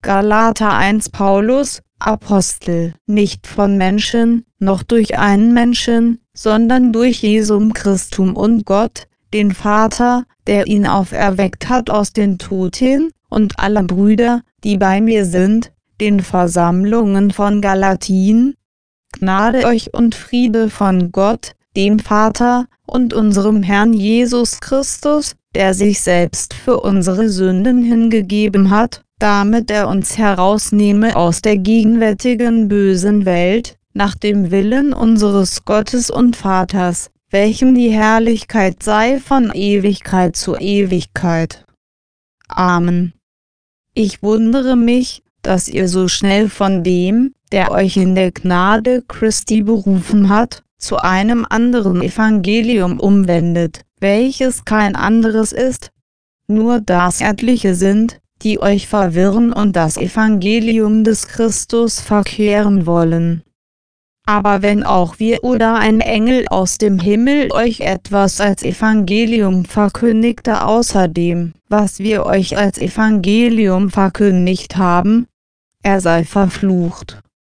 Galater 1 Paulus, Apostel, nicht von Menschen, noch durch einen Menschen, sondern durch Jesum Christum und Gott, den Vater, der ihn auferweckt hat aus den Toten, und alle Brüder, die bei mir sind, den Versammlungen von Galatien. Gnade euch und Friede von Gott, dem Vater, und unserem Herrn Jesus Christus, der sich selbst für unsere Sünden hingegeben hat, damit er uns herausnehme aus der gegenwärtigen bösen Welt, nach dem Willen unseres Gottes und Vaters, welchem die Herrlichkeit sei von Ewigkeit zu Ewigkeit. Amen. Ich wundere mich, dass ihr so schnell von dem, der euch in der Gnade Christi berufen hat, zu einem anderen Evangelium umwendet, welches kein anderes ist. Nur dass etliche sind, die euch verwirren und das Evangelium des Christus verkehren wollen. Aber wenn auch wir oder ein Engel aus dem Himmel euch etwas als Evangelium verkündigte außer dem, was wir euch als Evangelium verkündigt haben, er sei verflucht.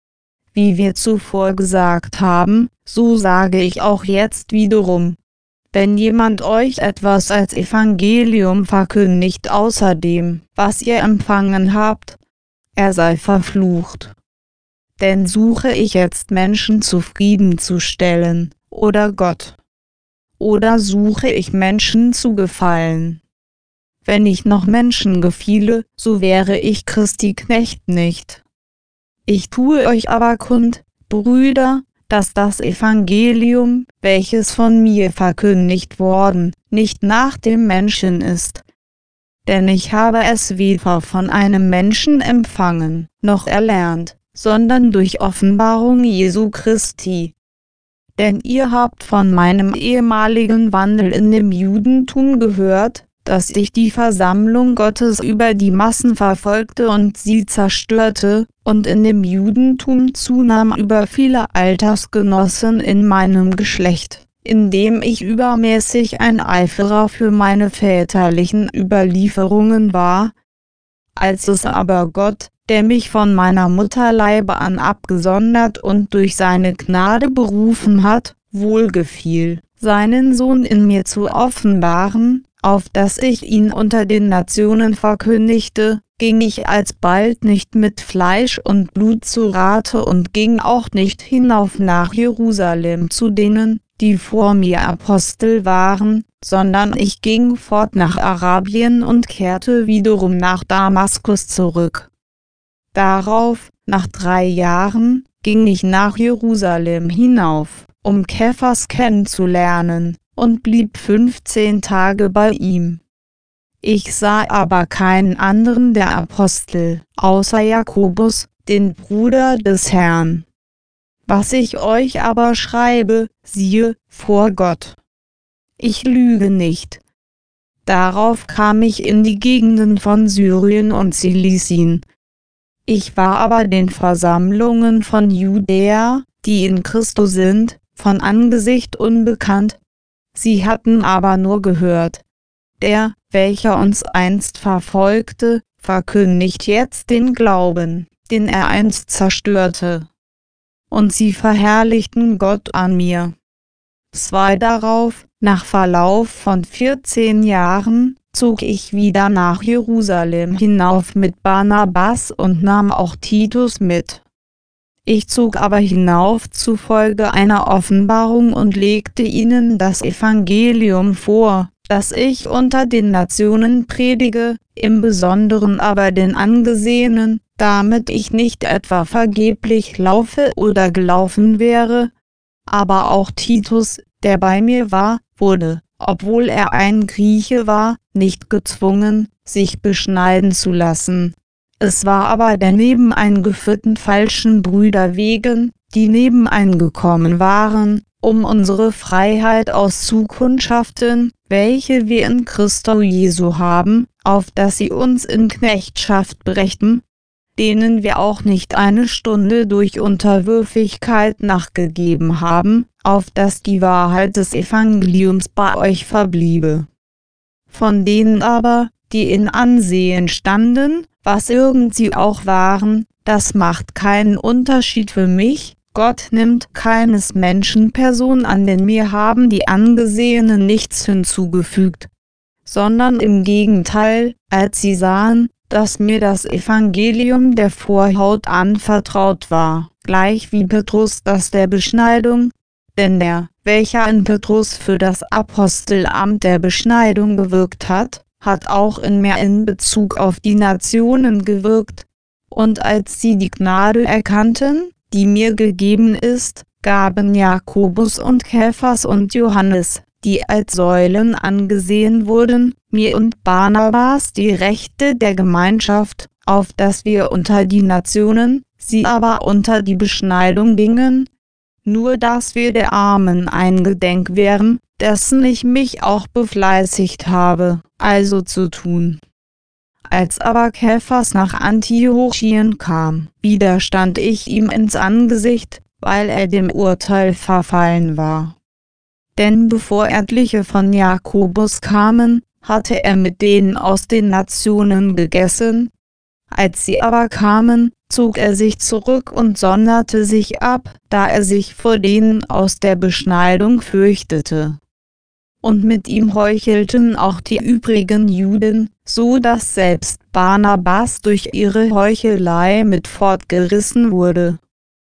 Wie wir zuvor gesagt haben, so sage ich auch jetzt wiederum. Wenn jemand euch etwas als Evangelium verkündigt außer dem, was ihr empfangen habt, er sei verflucht. Denn suche ich jetzt Menschen zufriedenzustellen, oder Gott? Oder suche ich Menschen zu gefallen? Wenn ich noch Menschen gefiele, so wäre ich Christi Knecht nicht. Ich tue euch aber kund, Brüder, dass das Evangelium, welches von mir verkündigt worden, nicht nach dem Menschen ist. Denn ich habe es weder von einem Menschen empfangen, noch erlernt, sondern durch Offenbarung Jesu Christi. Denn ihr habt von meinem ehemaligen Wandel in dem Judentum gehört, dass ich die Versammlung Gottes über die Massen verfolgte und sie zerstörte, und in dem Judentum zunahm über viele Altersgenossen in meinem Geschlecht, indem ich übermäßig ein Eiferer für meine väterlichen Überlieferungen war. Als es aber Gott, der mich von meiner Mutterleibe an abgesondert und durch seine Gnade berufen hat, wohlgefiel, seinen Sohn in mir zu offenbaren, auf dass ich ihn unter den Nationen verkündigte, ging ich alsbald nicht mit Fleisch und Blut zu Rate und ging auch nicht hinauf nach Jerusalem zu denen, die vor mir Apostel waren, sondern ich ging fort nach Arabien und kehrte wiederum nach Damaskus zurück. Darauf, nach 3 Jahren, ging ich nach Jerusalem hinauf, um Kephas kennenzulernen, und blieb 15 Tage bei ihm. Ich sah aber keinen anderen der Apostel, außer Jakobus, den Bruder des Herrn. Was ich euch aber schreibe, siehe, vor Gott. Ich lüge nicht. Darauf kam ich in die Gegenden von Syrien und Cilicien. Ich war aber den Versammlungen von Judäa, die in Christo sind, von Angesicht unbekannt. Sie hatten aber nur gehört. Der, welcher uns einst verfolgte, verkündigt jetzt den Glauben, den er einst zerstörte. Und sie verherrlichten Gott an mir. 2 darauf, nach Verlauf von 14 Jahren, zog ich wieder nach Jerusalem hinauf mit Barnabas und nahm auch Titus mit. Ich zog aber hinauf zufolge einer Offenbarung und legte ihnen das Evangelium vor, das ich unter den Nationen predige, im Besonderen aber den Angesehenen, damit ich nicht etwa vergeblich laufe oder gelaufen wäre. Aber auch Titus, der bei mir war, wurde, obwohl er ein Grieche war, nicht gezwungen, sich beschneiden zu lassen. Es war aber der nebeneingeführten falschen Brüder wegen, die nebeneingekommen waren, um unsere Freiheit auszukundschaften, welche wir in Christo Jesu haben, auf dass sie uns in Knechtschaft brächten, denen wir auch nicht eine Stunde durch Unterwürfigkeit nachgegeben haben, auf dass die Wahrheit des Evangeliums bei euch verbliebe. Von denen aber, die in Ansehen standen, was irgend sie auch waren, das macht keinen Unterschied für mich. Gott nimmt keines Menschen Person an, denn mir haben die Angesehenen nichts hinzugefügt, sondern im Gegenteil, als sie sahen, dass mir das Evangelium der Vorhaut anvertraut war, gleich wie Petrus das der Beschneidung, denn der, welcher in Petrus für das Apostelamt der Beschneidung gewirkt hat, hat auch in mir in Bezug auf die Nationen gewirkt. Und als sie die Gnade erkannten, die mir gegeben ist, gaben Jakobus und Kephas und Johannes, die als Säulen angesehen wurden, mir und Barnabas die Rechte der Gemeinschaft, auf dass wir unter die Nationen, sie aber unter die Beschneidung gingen, nur dass wir der Armen eingedenk wären, dessen ich mich auch befleißigt habe, also zu tun. Als aber Kephas nach Antiochien kam, widerstand ich ihm ins Angesicht, weil er dem Urteil verfallen war. Denn bevor etliche von Jakobus kamen, hatte er mit denen aus den Nationen gegessen. Als sie aber kamen, zog er sich zurück und sonderte sich ab, da er sich vor denen aus der Beschneidung fürchtete. Und mit ihm heuchelten auch die übrigen Juden, so dass selbst Barnabas durch ihre Heuchelei mit fortgerissen wurde.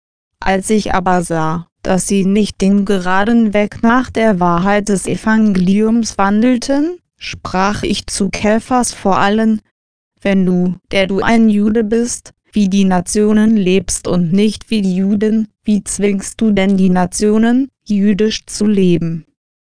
Als ich aber sah, dass sie nicht den geraden Weg nach der Wahrheit des Evangeliums wandelten, sprach ich zu Kephas vor allen: Wenn du, der du ein Jude bist, wie die Nationen lebst und nicht wie die Juden, wie zwingst du denn die Nationen, jüdisch zu leben?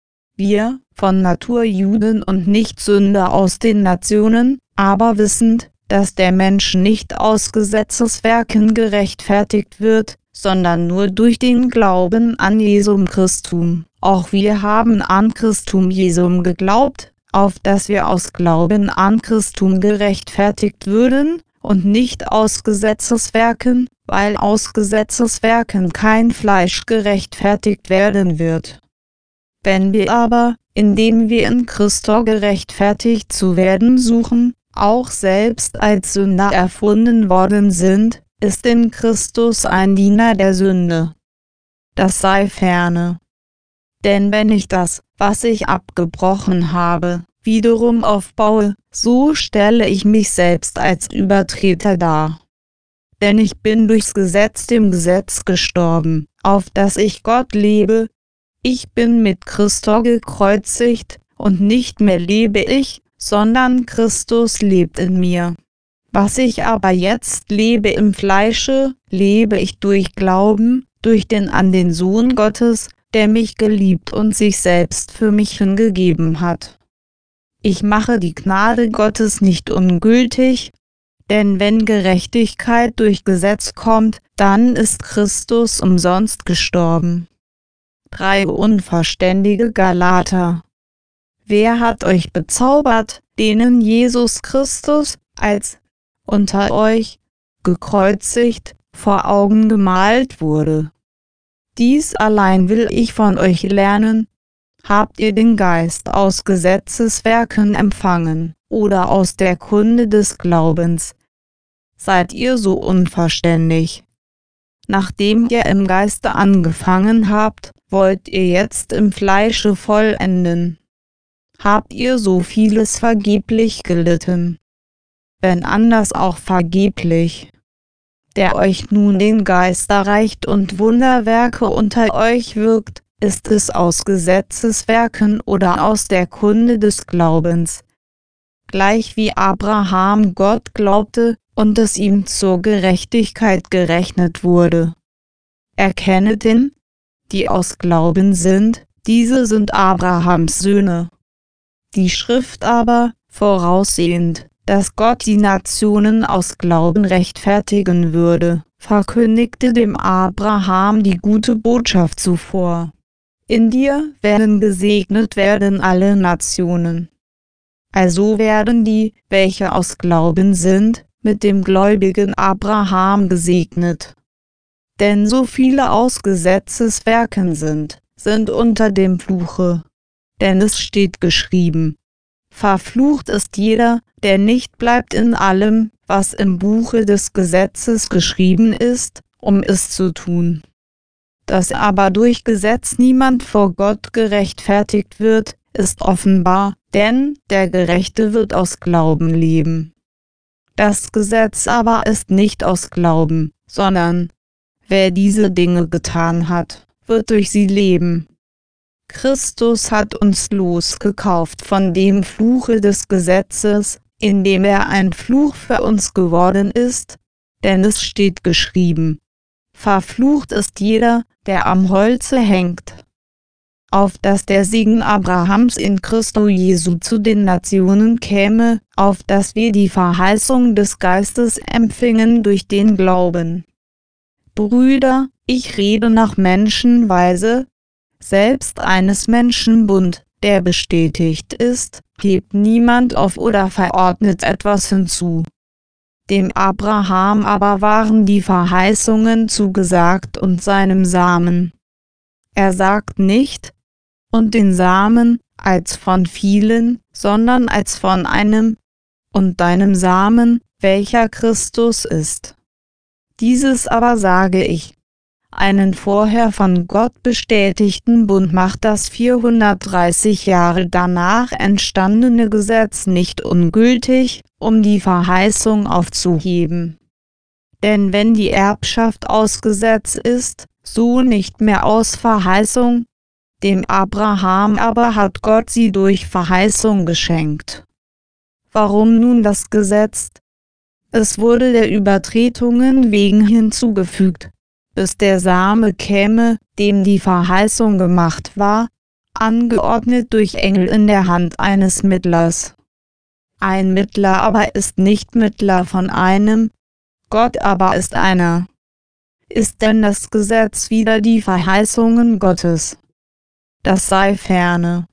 Wir, von Natur Juden und nicht Sünder aus den Nationen, aber wissend, dass der Mensch nicht aus Gesetzeswerken gerechtfertigt wird, sondern nur durch den Glauben an Jesum Christum. Auch wir haben an Christum Jesum geglaubt, auf dass wir aus Glauben an Christum gerechtfertigt würden, und nicht aus Gesetzeswerken, weil aus Gesetzeswerken kein Fleisch gerechtfertigt werden wird. Wenn wir aber, indem wir in Christo gerechtfertigt zu werden suchen, auch selbst als Sünder erfunden worden sind, ist in Christus ein Diener der Sünde. Das sei ferne. Denn wenn ich das, was ich abgebrochen habe, wiederum aufbaue, so stelle ich mich selbst als Übertreter dar. Denn ich bin durchs Gesetz dem Gesetz gestorben, auf dass ich Gott lebe. Ich bin mit Christo gekreuzigt, und nicht mehr lebe ich, sondern Christus lebt in mir. Was ich aber jetzt lebe im Fleische, lebe ich durch Glauben, durch den an den Sohn Gottes, der mich geliebt und sich selbst für mich hingegeben hat. Ich mache die Gnade Gottes nicht ungültig, denn wenn Gerechtigkeit durch Gesetz kommt, dann ist Christus umsonst gestorben. 3 unverständige Galater. Wer hat euch bezaubert, denen Jesus Christus, als unter euch gekreuzigt, vor Augen gemalt wurde? Dies allein will ich von euch lernen: Habt ihr den Geist aus Gesetzeswerken empfangen, oder aus der Kunde des Glaubens? Seid ihr so unverständig? Nachdem ihr im Geiste angefangen habt, wollt ihr jetzt im Fleische vollenden? Habt ihr so vieles vergeblich gelitten? Wenn anders auch vergeblich. Der euch nun den Geist erreicht und Wunderwerke unter euch wirkt, ist es aus Gesetzeswerken oder aus der Kunde des Glaubens? Gleich wie Abraham Gott glaubte, und es ihm zur Gerechtigkeit gerechnet wurde. Erkennet hin, die aus Glauben sind, diese sind Abrahams Söhne. Die Schrift aber, voraussehend, dass Gott die Nationen aus Glauben rechtfertigen würde, verkündigte dem Abraham die gute Botschaft zuvor: In dir werden gesegnet werden alle Nationen. Also werden die, welche aus Glauben sind, mit dem gläubigen Abraham gesegnet. Denn so viele aus Gesetzeswerken sind unter dem Fluche. Denn es steht geschrieben: Verflucht ist jeder, der nicht bleibt in allem, was im Buche des Gesetzes geschrieben ist, um es zu tun. Dass aber durch Gesetz niemand vor Gott gerechtfertigt wird, ist offenbar, denn der Gerechte wird aus Glauben leben. Das Gesetz aber ist nicht aus Glauben, sondern wer diese Dinge getan hat, wird durch sie leben. Christus hat uns losgekauft von dem Fluche des Gesetzes, indem er ein Fluch für uns geworden ist, denn es steht geschrieben: Verflucht ist jeder, der am Holze hängt. Auf dass der Segen Abrahams in Christo Jesu zu den Nationen käme, auf dass wir die Verheißung des Geistes empfingen durch den Glauben. Brüder, ich rede nach Menschenweise, selbst eines Menschen Bund, der bestätigt ist, hebt niemand auf oder verordnet etwas hinzu. Dem Abraham aber waren die Verheißungen zugesagt und seinem Samen. Er sagt nicht, und den Samen, als von vielen, sondern als von einem, und deinem Samen, welcher Christus ist. Dieses aber sage ich: Einen vorher von Gott bestätigten Bund macht das 430 Jahre danach entstandene Gesetz nicht ungültig, um die Verheißung aufzuheben. Denn wenn die Erbschaft aus Gesetz ist, so nicht mehr aus Verheißung, dem Abraham aber hat Gott sie durch Verheißung geschenkt. Warum nun das Gesetz? Es wurde der Übertretungen wegen hinzugefügt, bis der Same käme, dem die Verheißung gemacht war, angeordnet durch Engel in der Hand eines Mittlers. Ein Mittler aber ist nicht Mittler von einem, Gott aber ist einer. Ist denn das Gesetz wider die Verheißungen Gottes? Das sei ferne.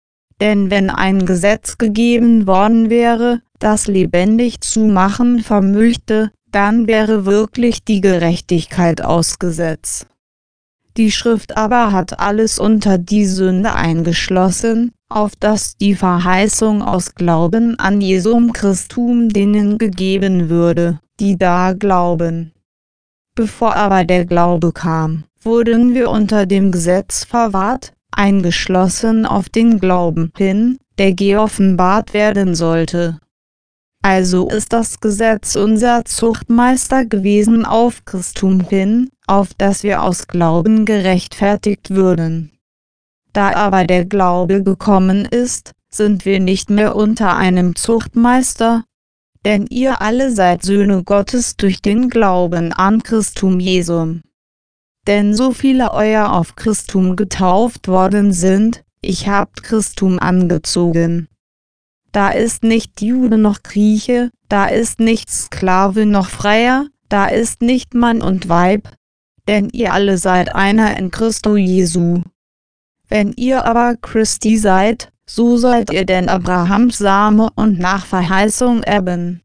Denn wenn ein Gesetz gegeben worden wäre, das lebendig zu machen vermöchte, dann wäre wirklich die Gerechtigkeit ausgesetzt. Die Schrift aber hat alles unter die Sünde eingeschlossen, auf dass die Verheißung aus Glauben an Jesum Christum denen gegeben würde, die da glauben. Bevor aber der Glaube kam, wurden wir unter dem Gesetz verwahrt, eingeschlossen auf den Glauben hin, der geoffenbart werden sollte. Also ist das Gesetz unser Zuchtmeister gewesen auf Christum hin, auf dass wir aus Glauben gerechtfertigt würden. Da aber der Glaube gekommen ist, sind wir nicht mehr unter einem Zuchtmeister, denn ihr alle seid Söhne Gottes durch den Glauben an Christum Jesum. Denn so viele euer auf Christum getauft worden sind, ich habt Christum angezogen. Da ist nicht Jude noch Grieche, da ist nicht Sklave noch Freier, da ist nicht Mann und Weib, denn ihr alle seid einer in Christo Jesu. Wenn ihr aber Christi seid, so seid ihr denn Abrahams Same und nach Verheißung Erben.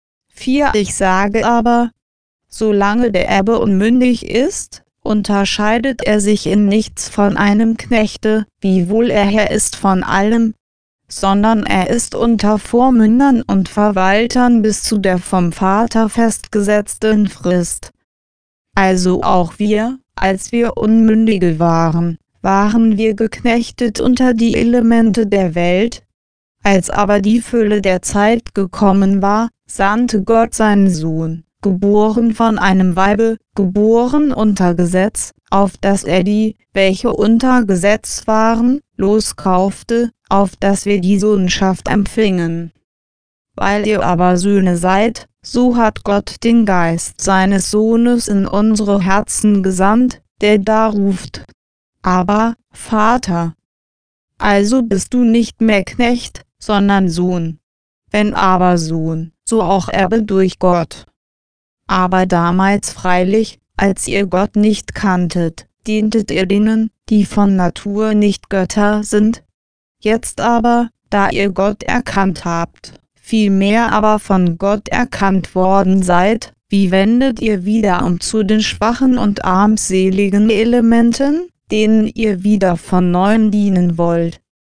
4. Ich sage aber, solange der Erbe unmündig ist, unterscheidet er sich in nichts von einem Knechte, wiewohl er Herr ist von allem, sondern er ist unter Vormündern und Verwaltern bis zu der vom Vater festgesetzten Frist. Also auch wir, als wir Unmündige waren, waren wir geknechtet unter die Elemente der Welt. Als aber die Fülle der Zeit gekommen war, sandte Gott seinen Sohn, geboren von einem Weibe, geboren unter Gesetz, auf dass er die, welche unter Gesetz waren, loskaufte, auf dass wir die Sohnschaft empfingen. Weil ihr aber Söhne seid, so hat Gott den Geist seines Sohnes in unsere Herzen gesandt, der da ruft: Aber, Vater. Also bist du nicht mehr Knecht, sondern Sohn. Wenn aber Sohn, so auch Erbe durch Gott. Aber damals freilich, als ihr Gott nicht kanntet, dientet ihr denen, die von Natur nicht Götter sind. Jetzt aber, da ihr Gott erkannt habt, vielmehr aber von Gott erkannt worden seid, wie wendet ihr wieder um zu den schwachen und armseligen Elementen, denen ihr wieder von neuem dienen wollt?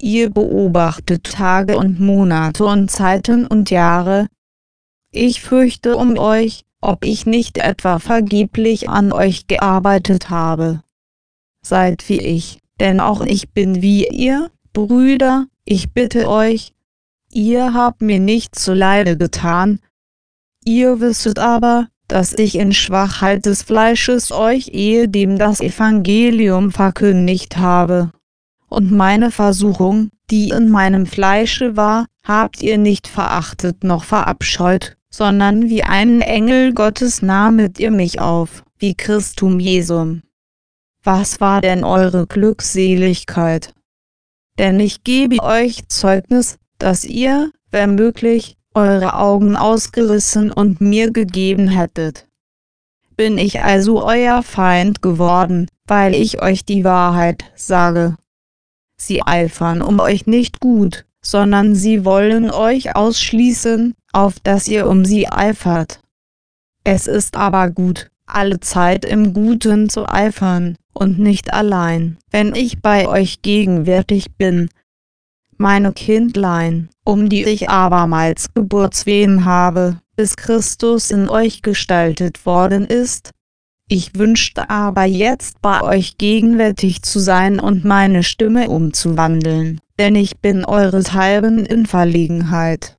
Ihr beobachtet Tage und Monate und Zeiten und Jahre. Ich fürchte um euch, ob ich nicht etwa vergeblich an euch gearbeitet habe. Seid wie ich, denn auch ich bin wie ihr, Brüder, ich bitte euch. Ihr habt mir nicht zuleide getan. Ihr wisset aber, dass ich in Schwachheit des Fleisches euch ehedem das Evangelium verkündigt habe. Und meine Versuchung, die in meinem Fleische war, habt ihr nicht verachtet noch verabscheut, sondern wie einen Engel Gottes nahmet ihr mich auf, wie Christum Jesum. Was war denn eure Glückseligkeit? Denn ich gebe euch Zeugnis, dass ihr, wenn möglich, eure Augen ausgerissen und mir gegeben hättet. Bin ich also euer Feind geworden, weil ich euch die Wahrheit sage? Sie eifern um euch nicht gut, sondern sie wollen euch ausschließen, auf dass ihr um sie eifert. Es ist aber gut, allezeit im Guten zu eifern, und nicht allein, wenn ich bei euch gegenwärtig bin. Meine Kindlein, um die ich abermals Geburtswehen habe, bis Christus in euch gestaltet worden ist. Ich wünschte aber jetzt bei euch gegenwärtig zu sein und meine Stimme umzuwandeln, denn ich bin eurethalben in Verlegenheit.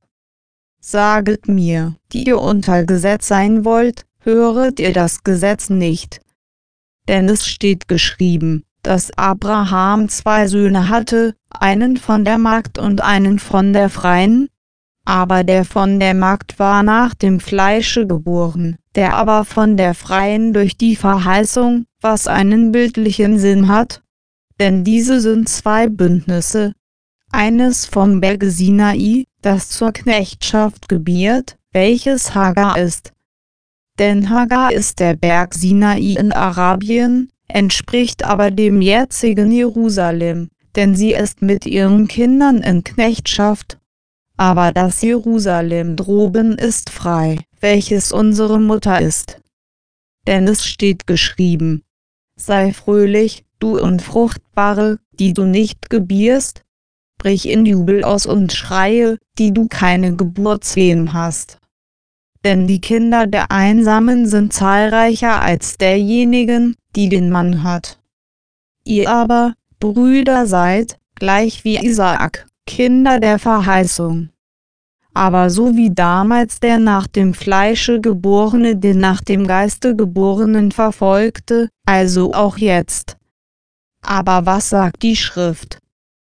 Saget mir, die ihr unter Gesetz sein wollt, höret ihr das Gesetz nicht? Denn es steht geschrieben, dass Abraham 2 Söhne hatte, einen von der Magd und einen von der Freien. Aber der von der Magd war nach dem Fleische geboren, der aber von der Freien durch die Verheißung, was einen bildlichen Sinn hat. Denn diese sind 2 Bündnisse. Eines vom Berge Sinai, das zur Knechtschaft gebiert, welches Hagar ist. Denn Hagar ist der Berg Sinai in Arabien, entspricht aber dem jetzigen Jerusalem, denn sie ist mit ihren Kindern in Knechtschaft. Aber das Jerusalem droben ist frei, welches unsere Mutter ist. Denn es steht geschrieben: Sei fröhlich, du Unfruchtbare, die du nicht gebierst, brich in Jubel aus und schreie, die du keine Geburtswehen hast. Denn die Kinder der Einsamen sind zahlreicher als derjenigen, die den Mann hat. Ihr aber, Brüder, seid, gleich wie Isaak, Kinder der Verheißung. Aber so wie damals der nach dem Fleische Geborene den nach dem Geiste Geborenen verfolgte, also auch jetzt. Aber was sagt die Schrift?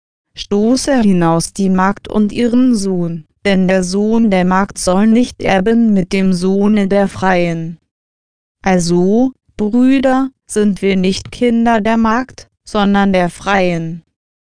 Stoße hinaus die Magd und ihren Sohn, denn der Sohn der Magd soll nicht erben mit dem Sohne der Freien. Also, Brüder, sind wir nicht Kinder der Magd, sondern der Freien.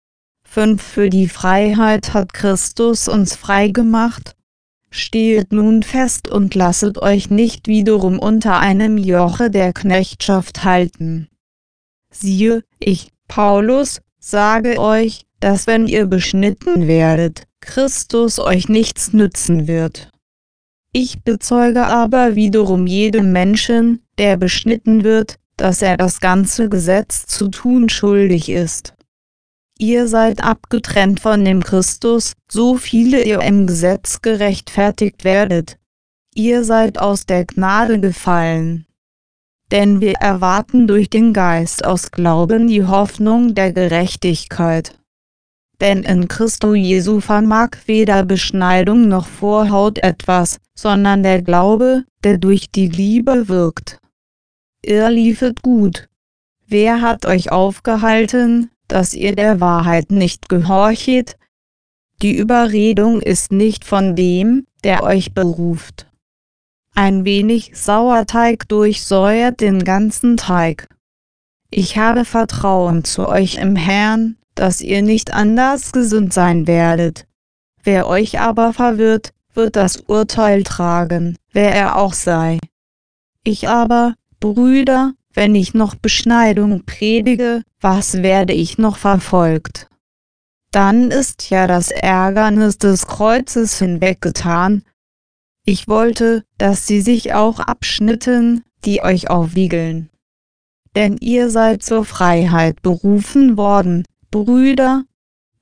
5 Für die Freiheit hat Christus uns frei gemacht. Stehet nun fest und lasset euch nicht wiederum unter einem Joche der Knechtschaft halten. Siehe, ich, Paulus, sage euch, dass wenn ihr beschnitten werdet, Christus euch nichts nützen wird. Ich bezeuge aber wiederum jedem Menschen, der beschnitten wird, dass er das ganze Gesetz zu tun schuldig ist. Ihr seid abgetrennt von dem Christus, so viele ihr im Gesetz gerechtfertigt werdet. Ihr seid aus der Gnade gefallen. Denn wir erwarten durch den Geist aus Glauben die Hoffnung der Gerechtigkeit. Denn in Christo Jesu vermag weder Beschneidung noch Vorhaut etwas, sondern der Glaube, der durch die Liebe wirkt. Ihr liefet gut. Wer hat euch aufgehalten, dass ihr der Wahrheit nicht gehorchet? Die Überredung ist nicht von dem, der euch beruft. Ein wenig Sauerteig durchsäuert den ganzen Teig. Ich habe Vertrauen zu euch im Herrn, dass ihr nicht anders gesinnt sein werdet. Wer euch aber verwirrt, wird das Urteil tragen, wer er auch sei. Ich aber, Brüder, wenn ich noch Beschneidung predige, was werde ich noch verfolgt? Dann ist ja das Ärgernis des Kreuzes hinweggetan. Ich wollte, dass sie sich auch abschnitten, die euch aufwiegeln. Denn ihr seid zur Freiheit berufen worden, Brüder.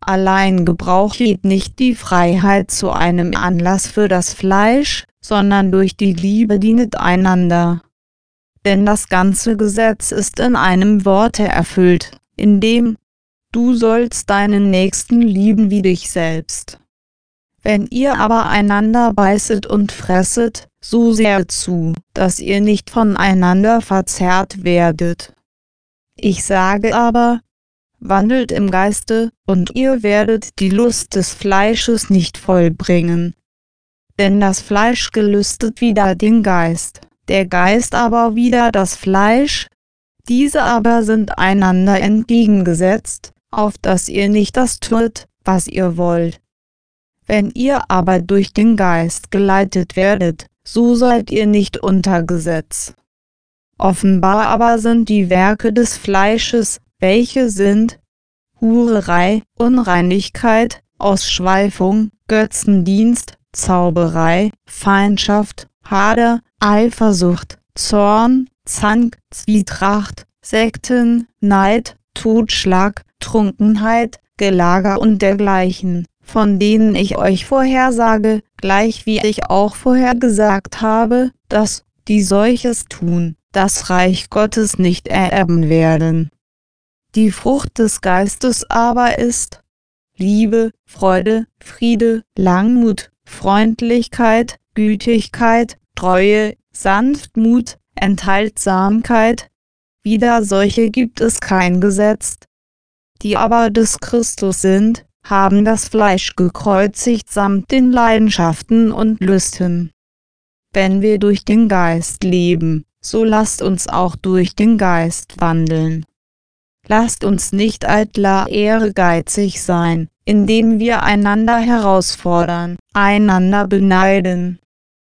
Allein gebrauchet nicht die Freiheit zu einem Anlass für das Fleisch, sondern durch die Liebe dienet einander. Denn das ganze Gesetz ist in einem Worte erfüllt, in dem: Du sollst deinen Nächsten lieben wie dich selbst. Wenn ihr aber einander beißet und fresset, so sehet zu, dass ihr nicht voneinander verzehrt werdet. Ich sage aber: Wandelt im Geiste, und ihr werdet die Lust des Fleisches nicht vollbringen. Denn das Fleisch gelüstet wider den Geist, der Geist aber wider das Fleisch. Diese aber sind einander entgegengesetzt, auf dass ihr nicht das tut, was ihr wollt. Wenn ihr aber durch den Geist geleitet werdet, so seid ihr nicht unter Gesetz. Offenbar aber sind die Werke des Fleisches, welche sind: Hurerei, Unreinigkeit, Ausschweifung, Götzendienst, Zauberei, Feindschaft, Hader, Eifersucht, Zorn, Zank, Zwietracht, Sekten, Neid, Totschlag, Trunkenheit, Gelager und dergleichen, von denen ich euch vorhersage, gleich wie ich auch vorhergesagt habe, dass, die solches tun, das Reich Gottes nicht ererben werden. Die Frucht des Geistes aber ist: Liebe, Freude, Friede, Langmut, Freundlichkeit, Gütigkeit, Treue, Sanftmut, Enthaltsamkeit. Wider solche gibt es kein Gesetz. Die aber des Christus sind, haben das Fleisch gekreuzigt samt den Leidenschaften und Lüsten. Wenn wir durch den Geist leben, so lasst uns auch durch den Geist wandeln. Lasst uns nicht eitler ehrgeizig sein, indem wir einander herausfordern, einander beneiden.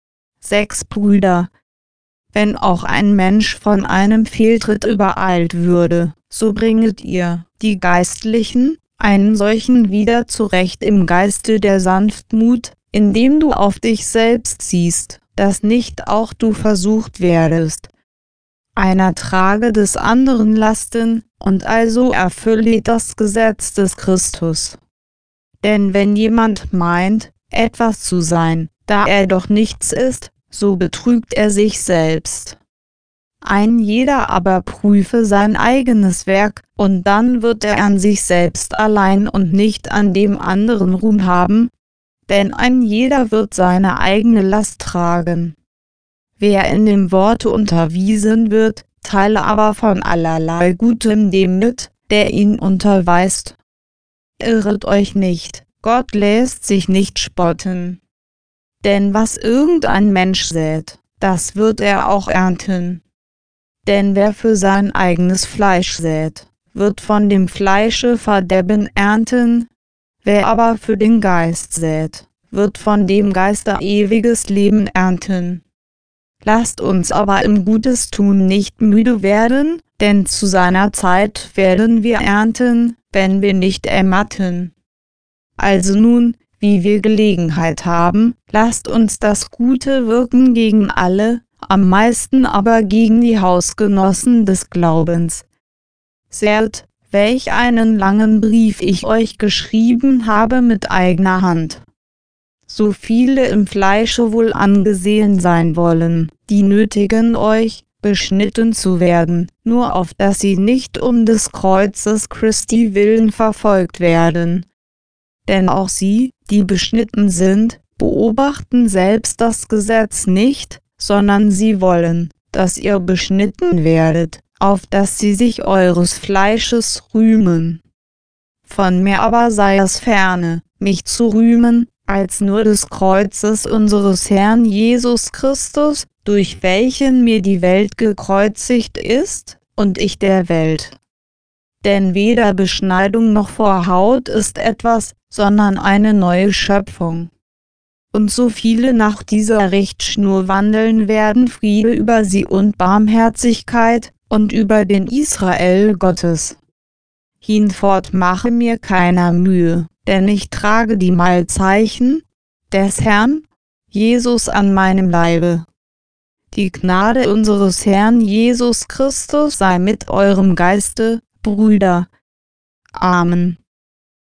6 Brüder. Wenn auch ein Mensch von einem Fehltritt übereilt würde, so bringet ihr, die Geistlichen, einen solchen wieder zurecht im Geiste der Sanftmut, indem du auf dich selbst siehst, dass nicht auch du versucht werdest. Einer trage des anderen Lasten, und also erfülle das Gesetz des Christus. Denn wenn jemand meint, etwas zu sein, da er doch nichts ist, so betrügt er sich selbst. Ein jeder aber prüfe sein eigenes Werk, und dann wird er an sich selbst allein und nicht an dem anderen Ruhm haben, denn ein jeder wird seine eigene Last tragen. Wer in dem Worte unterwiesen wird, teile aber von allerlei Gutem dem mit, der ihn unterweist. Irret euch nicht, Gott lässt sich nicht spotten. Denn was irgendein Mensch sät, das wird er auch ernten. Denn wer für sein eigenes Fleisch sät, wird von dem Fleische Verderben ernten. Wer aber für den Geist sät, wird von dem Geiste ewiges Leben ernten. Lasst uns aber im Gutes tun nicht müde werden, denn zu seiner Zeit werden wir ernten, wenn wir nicht ermatten. Also nun, wie wir Gelegenheit haben, lasst uns das Gute wirken gegen alle, am meisten aber gegen die Hausgenossen des Glaubens. Seht, welch einen langen Brief ich euch geschrieben habe mit eigener Hand. So viele im Fleische wohl angesehen sein wollen, die nötigen euch, beschnitten zu werden, nur auf dass sie nicht um des Kreuzes Christi willen verfolgt werden. Denn auch sie, die beschnitten sind, beobachten selbst das Gesetz nicht, sondern sie wollen, dass ihr beschnitten werdet, auf dass sie sich eures Fleisches rühmen. Von mir aber sei es ferne, mich zu rühmen, als nur des Kreuzes unseres Herrn Jesus Christus, durch welchen mir die Welt gekreuzigt ist, und ich der Welt. Denn weder Beschneidung noch Vorhaut ist etwas, sondern eine neue Schöpfung. Und so viele nach dieser Richtschnur wandeln, werden Friede über sie und Barmherzigkeit, und über den Israel Gottes. Hinfort mache mir keiner Mühe, denn ich trage die Mahlzeichen des Herrn Jesus an meinem Leibe. Die Gnade unseres Herrn Jesus Christus sei mit eurem Geiste, Brüder. Amen.